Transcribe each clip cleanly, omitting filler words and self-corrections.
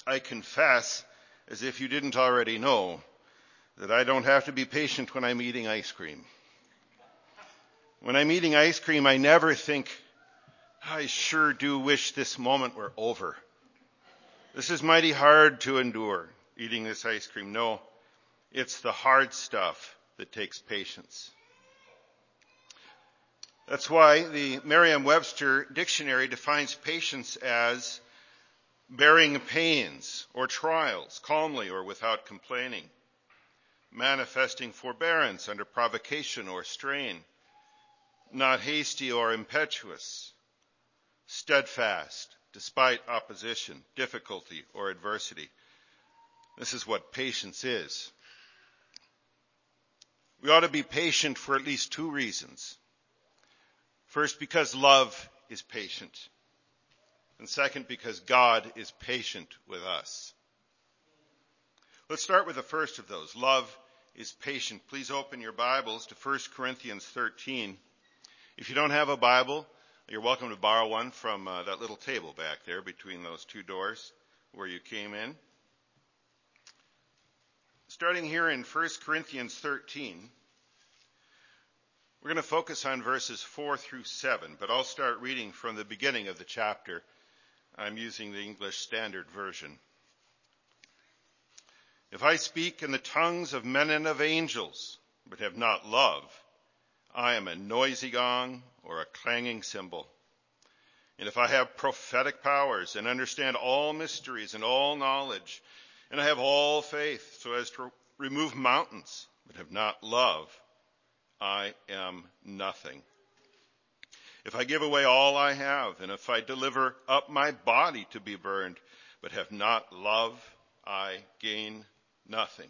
I confess, as if you didn't already know, that I don't have to be patient when I'm eating ice cream. When I'm eating ice cream, I never think, I sure do wish this moment were over. This is mighty hard to endure, eating this ice cream. No, it's the hard stuff that takes patience. That's why the Merriam-Webster dictionary defines patience as bearing pains or trials calmly or without complaining, manifesting forbearance under provocation or strain, not hasty or impetuous, steadfast despite opposition, difficulty, or adversity. This is what patience is. We ought to be patient for at least two reasons. First, because love is patient. And second, because God is patient with us. Let's start with the first of those. Love is patient. Please open your Bibles to 1 Corinthians 13. If you don't have a Bible, you're welcome to borrow one from that little table back there between those two doors where you came in. Starting here in 1 Corinthians 13, we're going to focus on verses 4 through 7, but I'll start reading from the beginning of the chapter. I'm using the English Standard Version. If I speak in the tongues of men and of angels, but have not love, I am a noisy gong or a clanging cymbal. And if I have prophetic powers and understand all mysteries and all knowledge, and I have all faith so as to remove mountains, but have not love, I am nothing. If I give away all I have, and if I deliver up my body to be burned, but have not love, I gain nothing.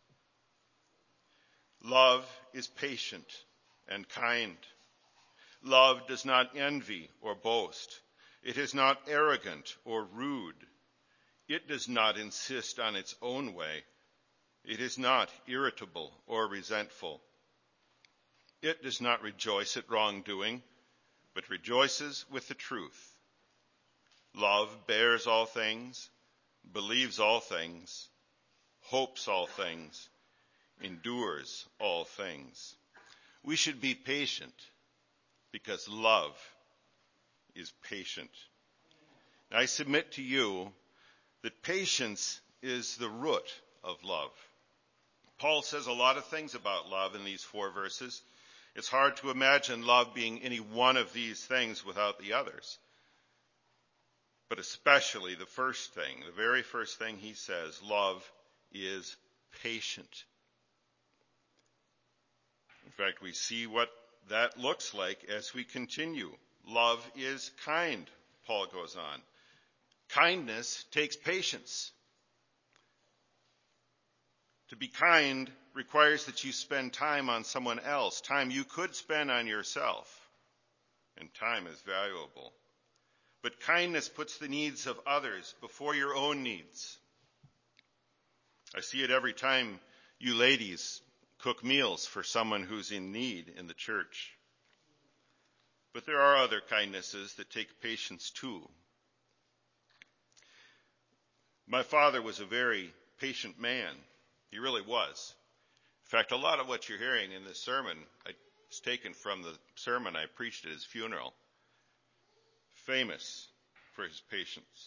Love is patient and kind. Love does not envy or boast. It is not arrogant or rude. It does not insist on its own way. It is not irritable or resentful. It does not rejoice at wrongdoing, but rejoices with the truth. Love bears all things, believes all things, hopes all things, endures all things. We should be patient because love is patient. I submit to you that patience is the root of love. Paul says a lot of things about love in these 4 verses. It's hard to imagine love being any one of these things without the others. But especially the first thing, the very first thing he says, love is patient. In fact, we see what that looks like as we continue. Love is kind, Paul goes on. Kindness takes patience. To be kind requires that you spend time on someone else, time you could spend on yourself. And time is valuable. But kindness puts the needs of others before your own needs. I see it every time you ladies cook meals for someone who's in need in the church. But there are other kindnesses that take patience too. My father was a very patient man. He really was. In fact, a lot of what you're hearing in this sermon is taken from the sermon I preached at his funeral. Famous for his patience.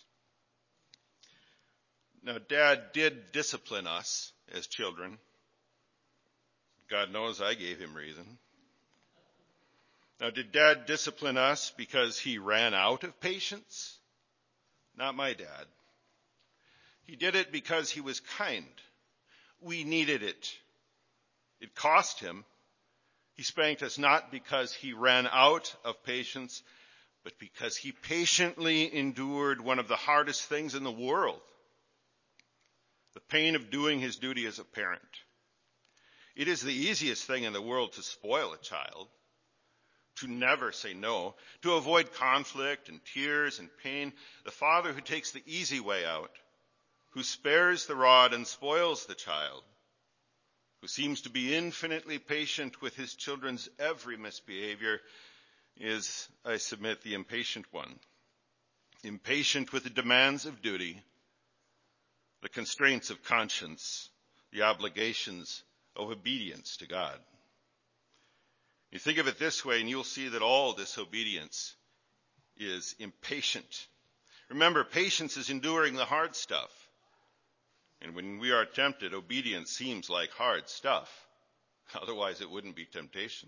Now, Dad did discipline us as children. God knows I gave him reason. Now, did Dad discipline us because he ran out of patience? Not my dad. He did it because he was kind. We needed it. It cost him. He spanked us not because he ran out of patience, but because he patiently endured one of the hardest things in the world, the pain of doing his duty as a parent. It is the easiest thing in the world to spoil a child, to never say no, to avoid conflict and tears and pain. The father who takes the easy way out, who spares the rod and spoils the child, who seems to be infinitely patient with his children's every misbehavior, is, I submit, the impatient one. Impatient with the demands of duty, the constraints of conscience, the obligations of obedience to God. You think of it this way, and you'll see that all disobedience is impatient. Remember, patience is enduring the hard stuff. And when we are tempted, obedience seems like hard stuff. Otherwise, it wouldn't be temptation.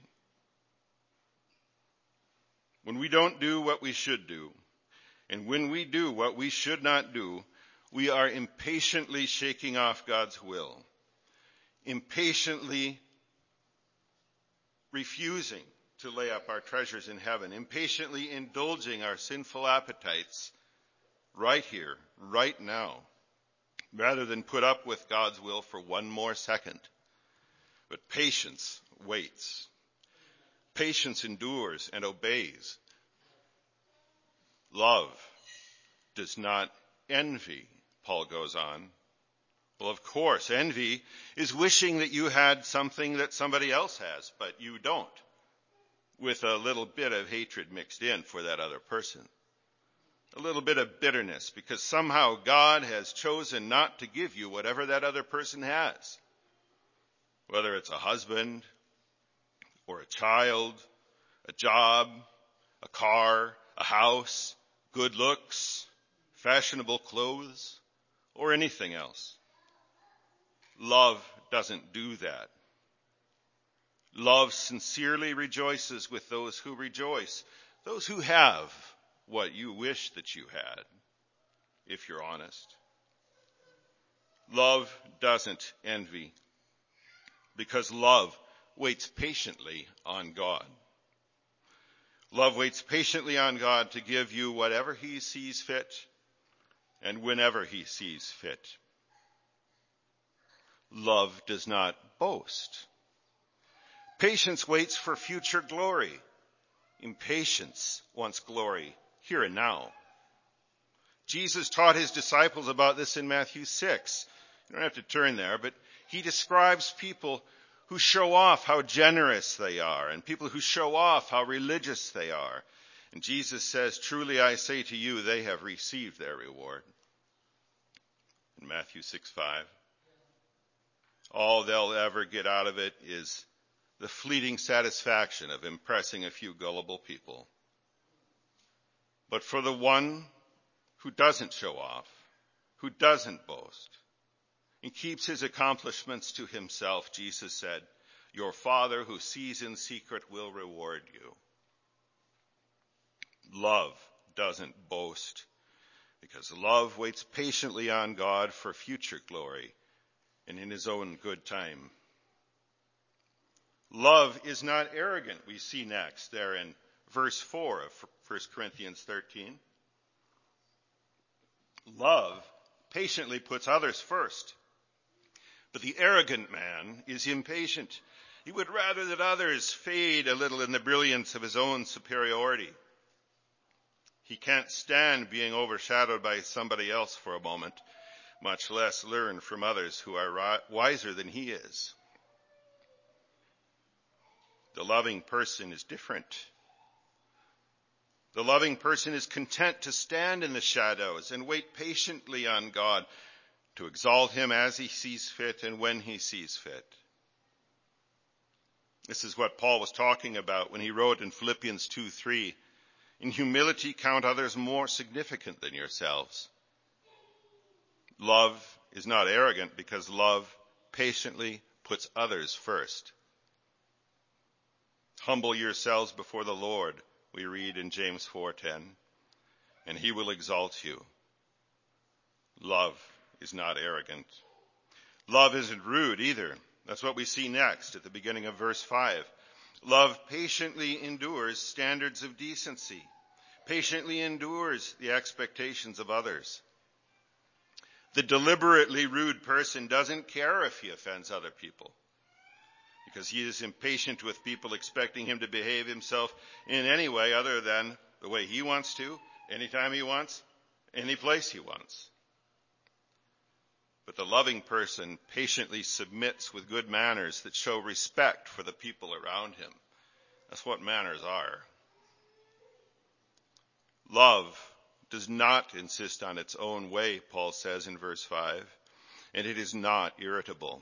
When we don't do what we should do, and when we do what we should not do, we are impatiently shaking off God's will, impatiently refusing to lay up our treasures in heaven, impatiently indulging our sinful appetites right here, right now, rather than put up with God's will for one more second. But patience waits. Patience endures and obeys. Love does not envy, Paul goes on. Well, of course, envy is wishing that you had something that somebody else has, but you don't, with a little bit of hatred mixed in for that other person. A little bit of bitterness because somehow God has chosen not to give you whatever that other person has. Whether it's a husband or a child, a job, a car, a house, good looks, fashionable clothes, or anything else. Love doesn't do that. Love sincerely rejoices with those who rejoice, those who have what you wish that you had, if you're honest. Love doesn't envy, because love waits patiently on God. Love waits patiently on God to give you whatever he sees fit and whenever he sees fit. Love does not boast. Patience waits for future glory. Impatience wants glory here and now. Jesus taught his disciples about this in Matthew 6. You don't have to turn there, but he describes people who show off how generous they are and people who show off how religious they are. And Jesus says, "Truly I say to you, they have received their reward." In Matthew 6:5. All they'll ever get out of it is the fleeting satisfaction of impressing a few gullible people. But for the one who doesn't show off, who doesn't boast, and keeps his accomplishments to himself, Jesus said, "Your Father who sees in secret will reward you." Love doesn't boast, because love waits patiently on God for future glory and in his own good time. Love is not arrogant, we see next there in verse 4 of 1 Corinthians 13. Love patiently puts others first. But the arrogant man is impatient. He would rather that others fade a little in the brilliance of his own superiority. He can't stand being overshadowed by somebody else for a moment, much less learn from others who are wiser than he is. The loving person is different. The loving person is content to stand in the shadows and wait patiently on God to exalt him as he sees fit and when he sees fit. This is what Paul was talking about when he wrote in Philippians 2:3, "In humility count others more significant than yourselves." Love is not arrogant because love patiently puts others first. Humble yourselves before the Lord, we read in James 4:10, and he will exalt you. Love is not arrogant. Love isn't rude either. That's what we see next at the beginning of verse 5. Love patiently endures standards of decency, patiently endures the expectations of others. The deliberately rude person doesn't care if he offends other people, because he is impatient with people expecting him to behave himself in any way other than the way he wants to, anytime he wants, any place he wants. But the loving person patiently submits with good manners that show respect for the people around him. That's what manners are. Love does not insist on its own way, Paul says in verse 5. and it is not irritable.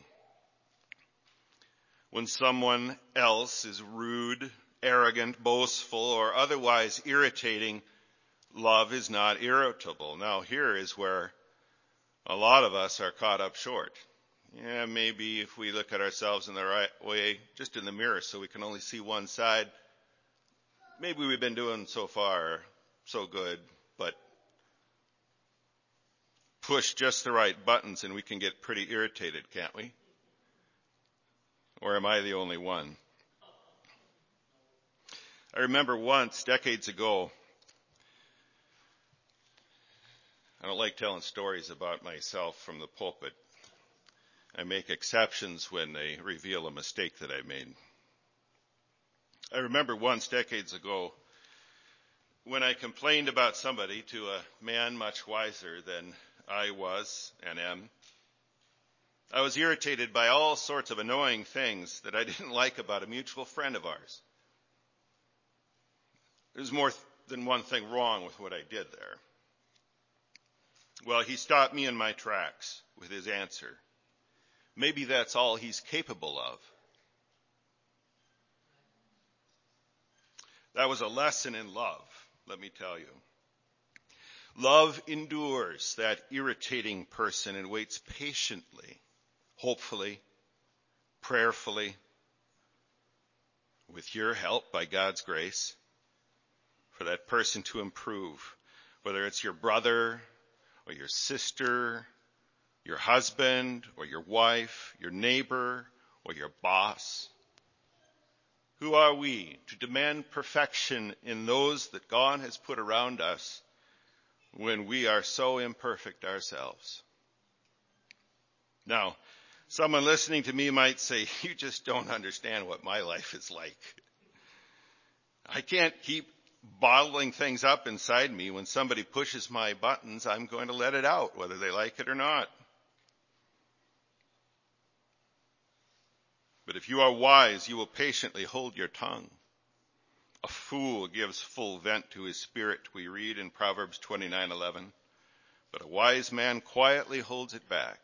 When someone else is rude, arrogant, boastful, or otherwise irritating, love is not irritable. Now, here is where a lot of us are caught up short. Yeah, maybe if we look at ourselves in the right way, just in the mirror so we can only see one side, maybe we've been doing so far so good, but push just the right buttons and we can get pretty irritated, can't we? Or am I the only one? I remember once, decades ago, I don't like telling stories about myself from the pulpit. I make exceptions when they reveal a mistake that I made. I remember once, decades ago, when I complained about somebody to a man much wiser than I was and am. I was irritated by all sorts of annoying things that I didn't like about a mutual friend of ours. There's more than one thing wrong with what I did there. Well, he stopped me in my tracks with his answer. Maybe that's all he's capable of. That was a lesson in love, let me tell you. Love endures that irritating person and waits patiently, hopefully, prayerfully, with your help by God's grace, for that person to improve, whether it's your brother or your sister, your husband or your wife, your neighbor or your boss. Who are we to demand perfection in those that God has put around us when we are so imperfect ourselves? Now, someone listening to me might say, you just don't understand what my life is like. I can't keep bottling things up inside me. When somebody pushes my buttons, I'm going to let it out, whether they like it or not. But if you are wise, you will patiently hold your tongue. A fool gives full vent to his spirit, we read in Proverbs 29:11. But a wise man quietly holds it back.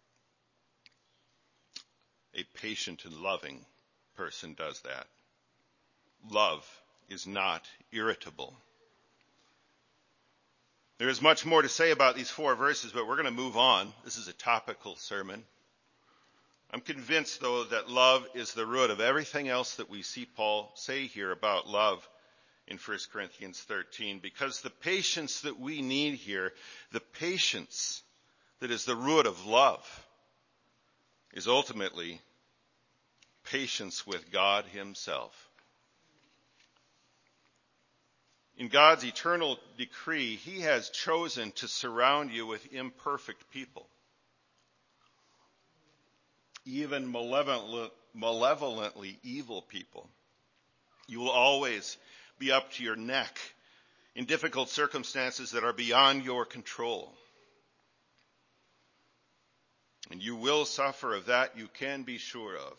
A patient and loving person does that. Love is not irritable. There is much more to say about these 4 verses, but we're going to move on. This is a topical sermon. I'm convinced, though, that love is the root of everything else that we see Paul say here about love in 1 Corinthians 13, because the patience that we need here, the patience that is the root of love, is ultimately patience with God himself. In God's eternal decree, he has chosen to surround you with imperfect people, even malevolently evil people. You will always be up to your neck in difficult circumstances that are beyond your control. And you will suffer of that, you can be sure of.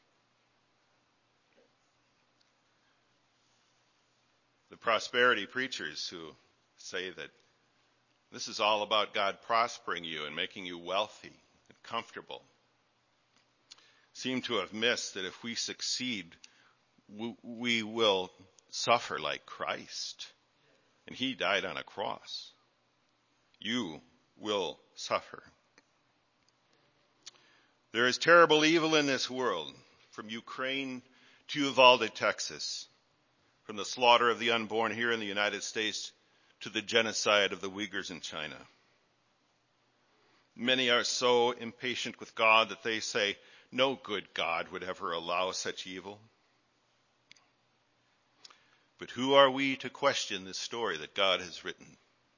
The prosperity preachers who say that this is all about God prospering you and making you wealthy and comfortable seem to have missed that if we succeed, we will suffer like Christ. And he died on a cross. You will suffer. There is terrible evil in this world, from Ukraine to Uvalde, Texas, from the slaughter of the unborn here in the United States to the genocide of the Uyghurs in China. Many are so impatient with God that they say, no good God would ever allow such evil. But who are we to question this story that God has written?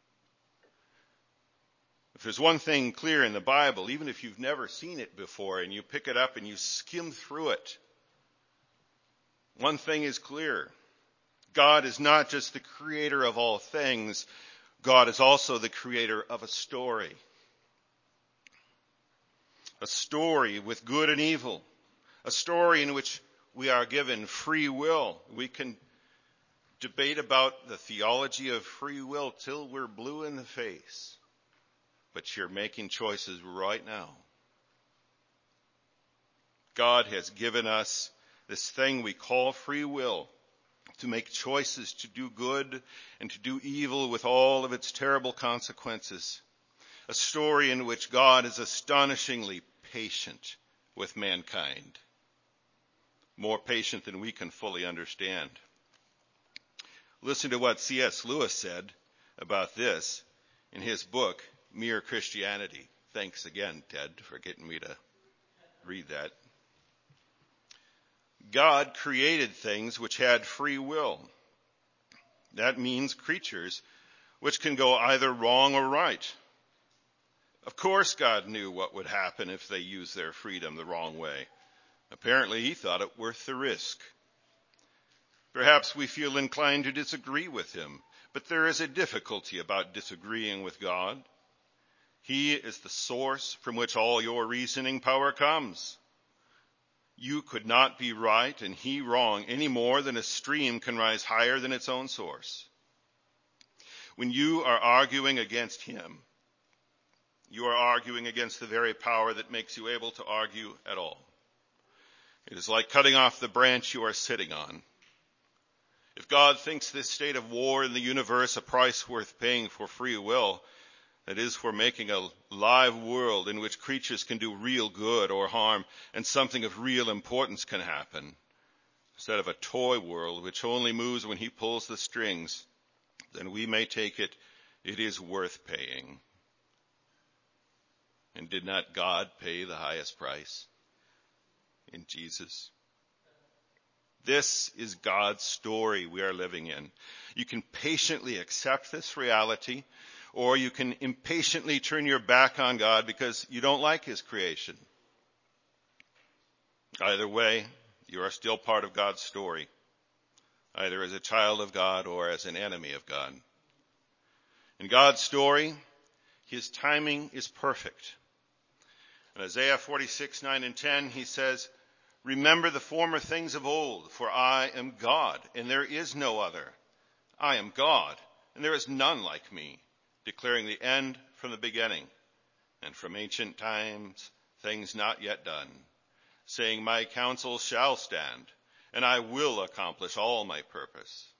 If there's one thing clear in the Bible, even if you've never seen it before and you pick it up and you skim through it, one thing is clear. God is not just the creator of all things. God is also the creator of a story. A story with good and evil. A story in which we are given free will. We can debate about the theology of free will till we're blue in the face. But you're making choices right now God has given us this thing we call free will, to make choices to do good and to do evil with all of its terrible consequences. A story in which God is astonishingly patient with mankind, more patient than we can fully understand. Listen to what C.S. Lewis said about this in his book, Mere Christianity. Thanks again, Ted, for getting me to read that. God created things which had free will. That means creatures which can go either wrong or right. Of course, God knew what would happen if they used their freedom the wrong way. Apparently, he thought it worth the risk. Perhaps we feel inclined to disagree with him, but there is a difficulty about disagreeing with God. He is the source from which all your reasoning power comes. You could not be right and he wrong any more than a stream can rise higher than its own source. When you are arguing against him, you are arguing against the very power that makes you able to argue at all. It is like cutting off the branch you are sitting on. If God thinks this state of war in the universe a price worth paying for free will, that is, for making a live world in which creatures can do real good or harm and something of real importance can happen, instead of a toy world which only moves when he pulls the strings, then we may take it is worth paying. And did not God pay the highest price in Jesus? This is God's story we are living in. You can patiently accept this reality, or you can impatiently turn your back on God because you don't like his creation. Either way, you are still part of God's story, either as a child of God or as an enemy of God. In God's story, his timing is perfect. In Isaiah 46, 9 and 10, he says, "Remember the former things of old, for I am God, and there is no other. I am God, and there is none like me, declaring the end from the beginning, and from ancient times things not yet done, saying, my counsel shall stand, and I will accomplish all my purpose."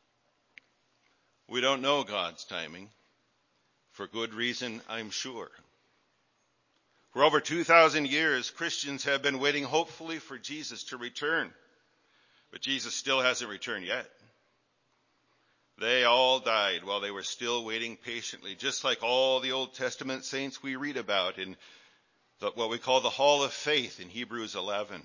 We don't know God's timing, for good reason, I'm sure. For over 2,000 years, Christians have been waiting hopefully for Jesus to return, but Jesus still hasn't returned yet. They all died while they were still waiting patiently, just like all the Old Testament saints we read about in what we call the Hall of Faith in Hebrews 11.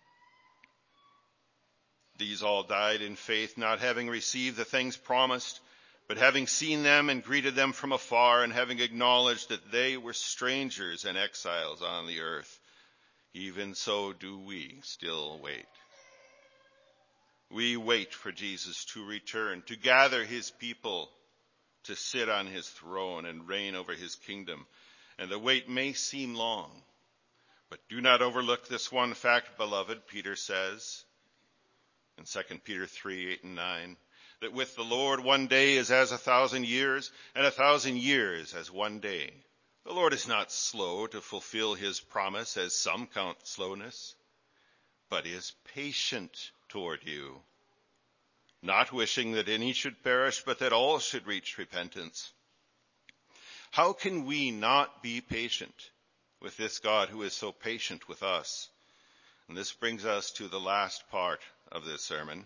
These all died in faith, not having received the things promised, but having seen them and greeted them from afar, and having acknowledged that they were strangers and exiles on the earth. Even so do we still wait. We wait for Jesus to return, to gather his people, to sit on his throne and reign over his kingdom. And the wait may seem long, but do not overlook this one fact, beloved, Peter says in 2 Peter 3, 8 and 9, that with the Lord 1 day is as 1,000 years, and 1,000 years as 1 day. The Lord is not slow to fulfill his promise, as some count slowness, but is patient toward you, not wishing that any should perish, but that all should reach repentance. How can we not be patient with this God who is so patient with us? And this brings us to the last part of this sermon.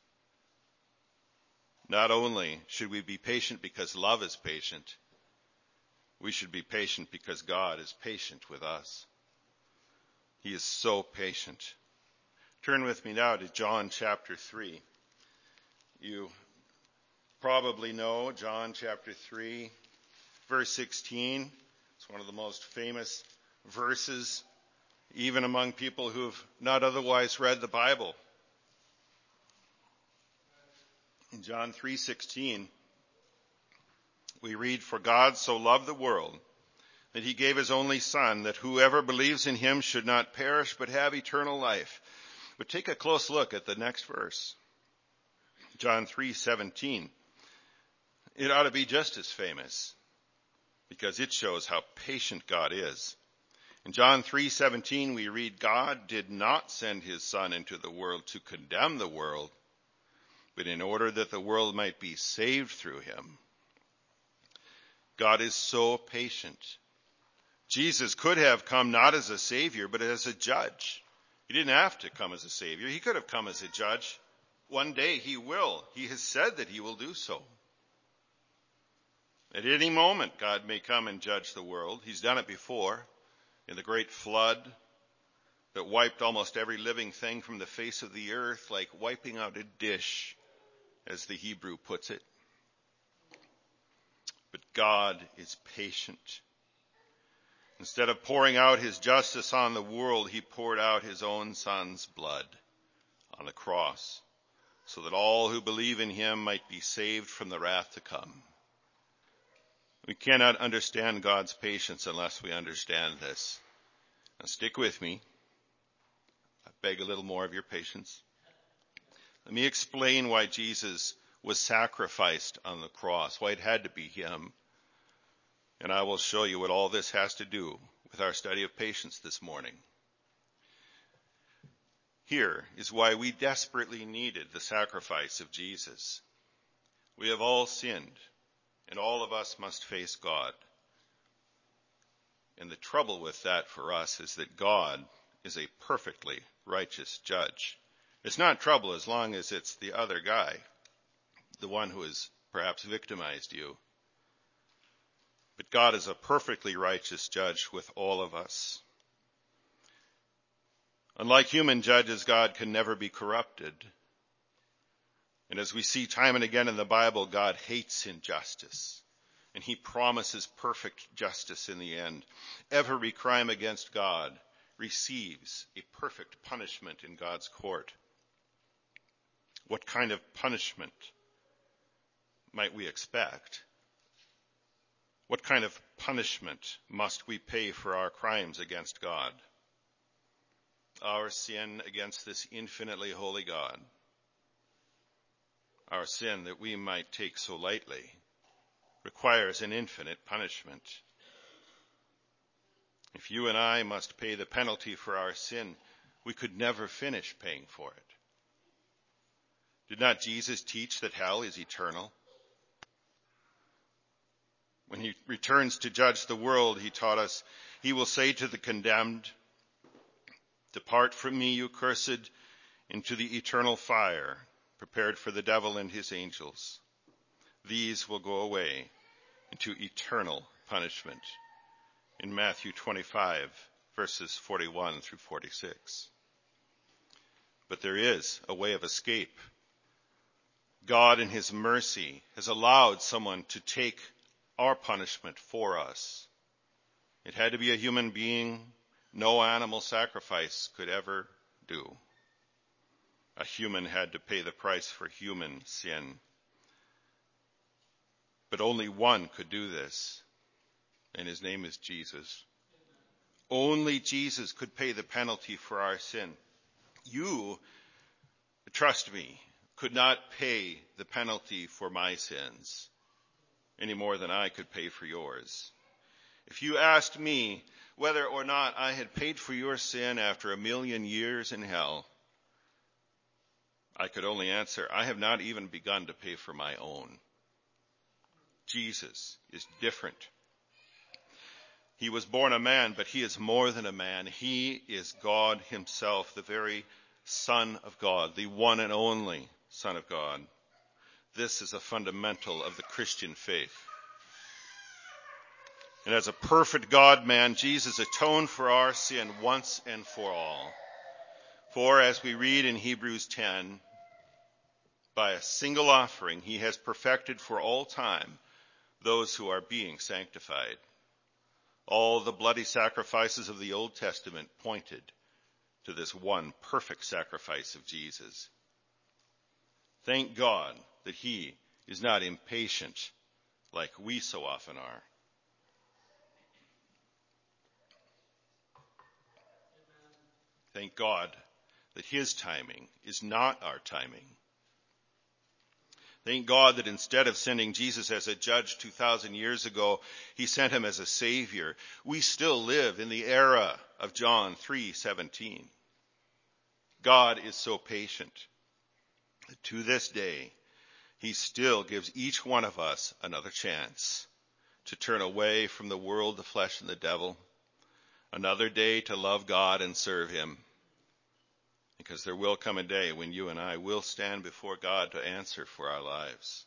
Not only should we be patient because love is patient, we should be patient because God is patient with us. He is so patient. Turn with me now to John chapter 3. You probably know John chapter 3, verse 16. It's one of the most famous verses, even among people who have not otherwise read the Bible. In John 3:16, we read, "For God so loved the world that he gave his only Son, that whoever believes in him should not perish but have eternal life." But take a close look at the next verse, John 3:17. It ought to be just as famous because it shows how patient God is. In John 3:17 we read, God did not send his Son into the world to condemn the world, but in order that the world might be saved through him. God is so patient. Jesus could have come not as a savior, but as a judge. He didn't have to come as a savior. He could have come as a judge. One day he will. He has said that he will do so. At any moment, God may come and judge the world. He's done it before in the great flood that wiped almost every living thing from the face of the earth, like wiping out a dish, as the Hebrew puts it. But God is patient. Instead of pouring out his justice on the world, he poured out his own Son's blood on the cross, so that all who believe in him might be saved from the wrath to come. We cannot understand God's patience unless we understand this. Now stick with me. I beg a little more of your patience. Let me explain why Jesus was sacrificed on the cross, why it had to be him. And I will show you what all this has to do with our study of patience this morning. Here is why we desperately needed the sacrifice of Jesus. We have all sinned, and all of us must face God. And the trouble with that for us is that God is a perfectly righteous judge. It's not trouble as long as it's the other guy, the one who has perhaps victimized you. But God is a perfectly righteous judge with all of us. Unlike human judges, God can never be corrupted. And as we see time and again in the Bible, God hates injustice, and he promises perfect justice in the end. Every crime against God receives a perfect punishment in God's court. What kind of punishment might we expect? What kind of punishment must we pay for our crimes against God? Our sin against this infinitely holy God, our sin that we might take so lightly, requires an infinite punishment. If you and I must pay the penalty for our sin, we could never finish paying for it. Did not Jesus teach that hell is eternal? When he returns to judge the world, he taught us, he will say to the condemned, "Depart from me, you cursed, into the eternal fire, prepared for the devil and his angels. These will go away into eternal punishment." In Matthew 25, verses 41 through 46. But there is a way of escape. God in his mercy has allowed someone to take our punishment for us. It had to be a human being. No animal sacrifice could ever do. A human had to pay the price for human sin. But only one could do this, and his name is Jesus. Only Jesus could pay the penalty for our sin. You, trust me, could not pay the penalty for my sins any more than I could pay for yours. If you asked me whether or not I had paid for your sin after 1,000,000 years in hell, I could only answer, I have not even begun to pay for my own. Jesus is different. He was born a man, but he is more than a man. He is God himself, the very Son of God, the one and only Son of God. This is a fundamental of the Christian faith. And as a perfect God-man, Jesus atoned for our sin once and for all. For as we read in Hebrews 10, by a single offering, he has perfected for all time those who are being sanctified. All the bloody sacrifices of the Old Testament pointed to this one perfect sacrifice of Jesus. Thank God that he is not impatient like we so often are. Thank God that his timing is not our timing. Thank God that instead of sending Jesus as a judge 2,000 years ago, he sent him as a savior. We still live in the era of John 3:17. God is so patient that to this day, he still gives each one of us another chance to turn away from the world, the flesh, and the devil. Another day to love God and serve him. Because there will come a day when you and I will stand before God to answer for our lives.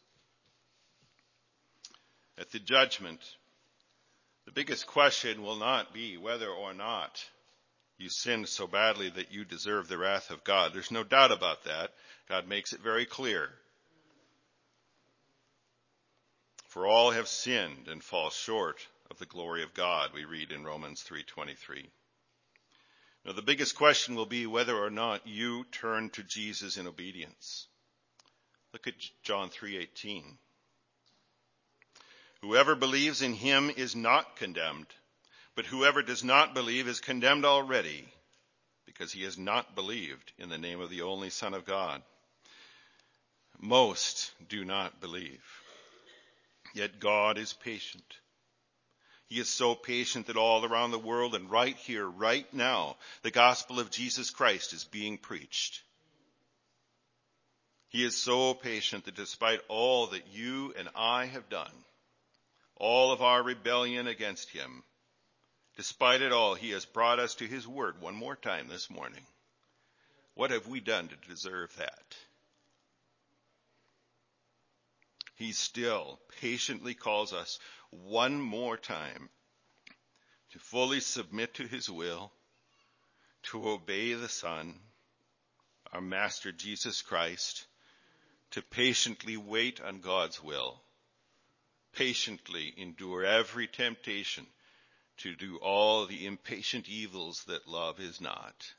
At the judgment, the biggest question will not be whether or not you sinned so badly that you deserve the wrath of God. There's no doubt about that. God makes it very clear. For all have sinned and fall short of the glory of God, we read in Romans 3:23. Now, the biggest question will be whether or not you turn to Jesus in obedience. Look at John 3:18. Whoever believes in him is not condemned, but whoever does not believe is condemned already, because he has not believed in the name of the only Son of God. Most do not believe. Yet God is patient. He is so patient that all around the world and right here, right now, the gospel of Jesus Christ is being preached. He is so patient that despite all that you and I have done, all of our rebellion against him, despite it all, he has brought us to his word one more time this morning. What have we done to deserve that? He still patiently calls us one more time to fully submit to his will, to obey the Son, our Master Jesus Christ, to patiently wait on God's will, patiently endure every temptation, to do all the impatient evils that love is not.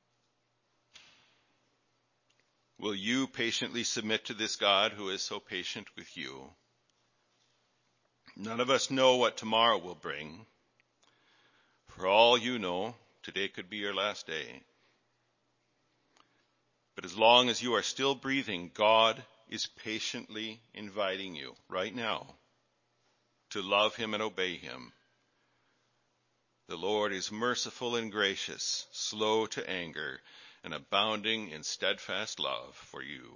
Will you patiently submit to this God who is so patient with you? None of us know what tomorrow will bring. For all you know, today could be your last day. But as long as you are still breathing, God is patiently inviting you right now to love him and obey him. The Lord is merciful and gracious, slow to anger, and abounding in steadfast love for you.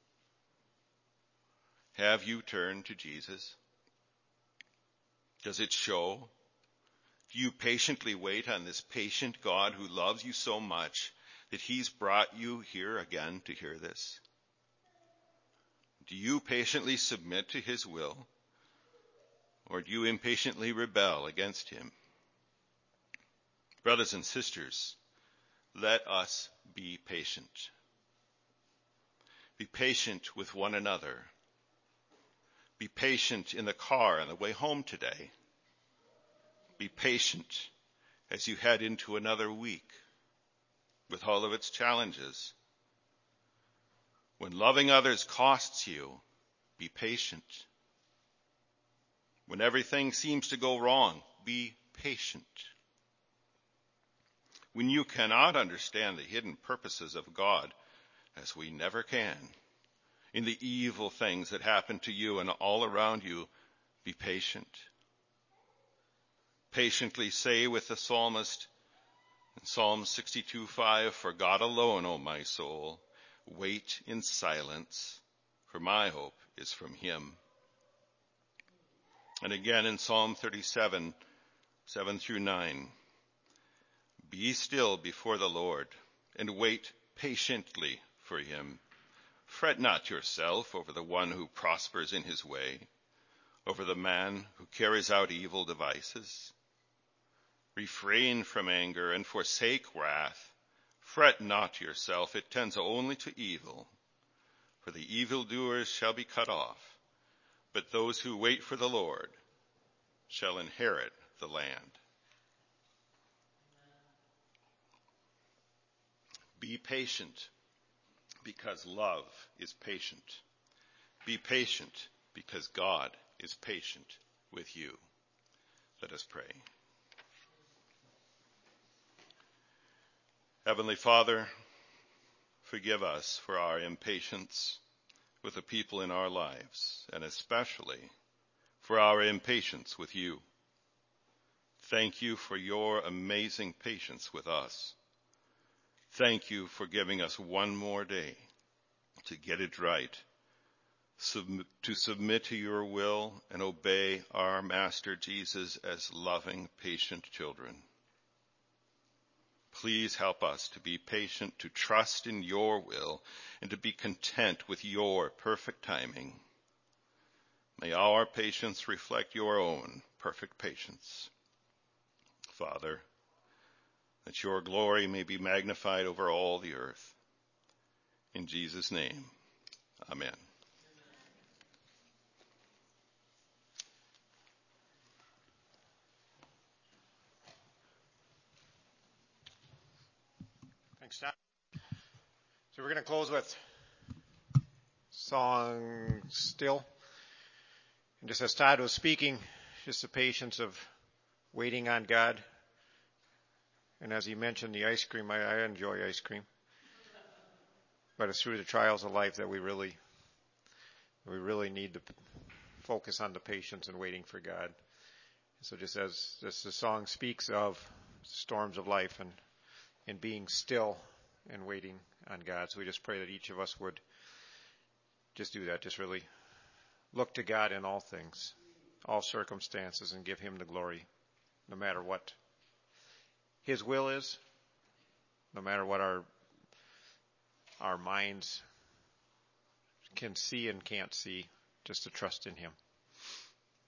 Have you turned to Jesus? Does it show? Do you patiently wait on this patient God who loves you so much that he's brought you here again to hear this? Do you patiently submit to his will, or do you impatiently rebel against him? Brothers and sisters, let us be patient. Be patient with one another. Be patient in the car on the way home today. Be patient as you head into another week with all of its challenges. When loving others costs you, be patient. When everything seems to go wrong, be patient. When you cannot understand the hidden purposes of God, as we never can, in the evil things that happen to you and all around you, be patient. Patiently say with the psalmist in Psalm 62:5, "For God alone, O my soul, wait in silence, for my hope is from him." And again in Psalm 37, 7-9, "Be still before the Lord, and wait patiently for him. Fret not yourself over the one who prospers in his way, over the man who carries out evil devices. Refrain from anger and forsake wrath. Fret not yourself, it tends only to evil. For the evildoers shall be cut off, but those who wait for the Lord shall inherit the land." Be patient, because love is patient. Be patient, because God is patient with you. Let us pray. Heavenly Father, forgive us for our impatience. with the people in our lives, and especially for our impatience with you. Thank you for your amazing patience with us. Thank you for giving us one more day to get it right, to submit to your will and obey our Master Jesus as loving, patient children. Please help us to be patient, to trust in your will, and to be content with your perfect timing. May our patience reflect your own perfect patience. Father, that your glory may be magnified over all the earth. In Jesus' name, amen. Thanks, Todd. So we're going to close with song Still. And just as Todd was speaking, just the patience of waiting on God. And as he mentioned the ice cream, I enjoy ice cream. But it's through the trials of life that we really need to focus on the patience and waiting for God. So just as the song speaks of storms of life and being still and waiting on God. So we just pray that each of us would just do that, just really look to God in all things, all circumstances, and give him the glory, no matter what his will is, no matter what our minds can see and can't see, just to trust in him.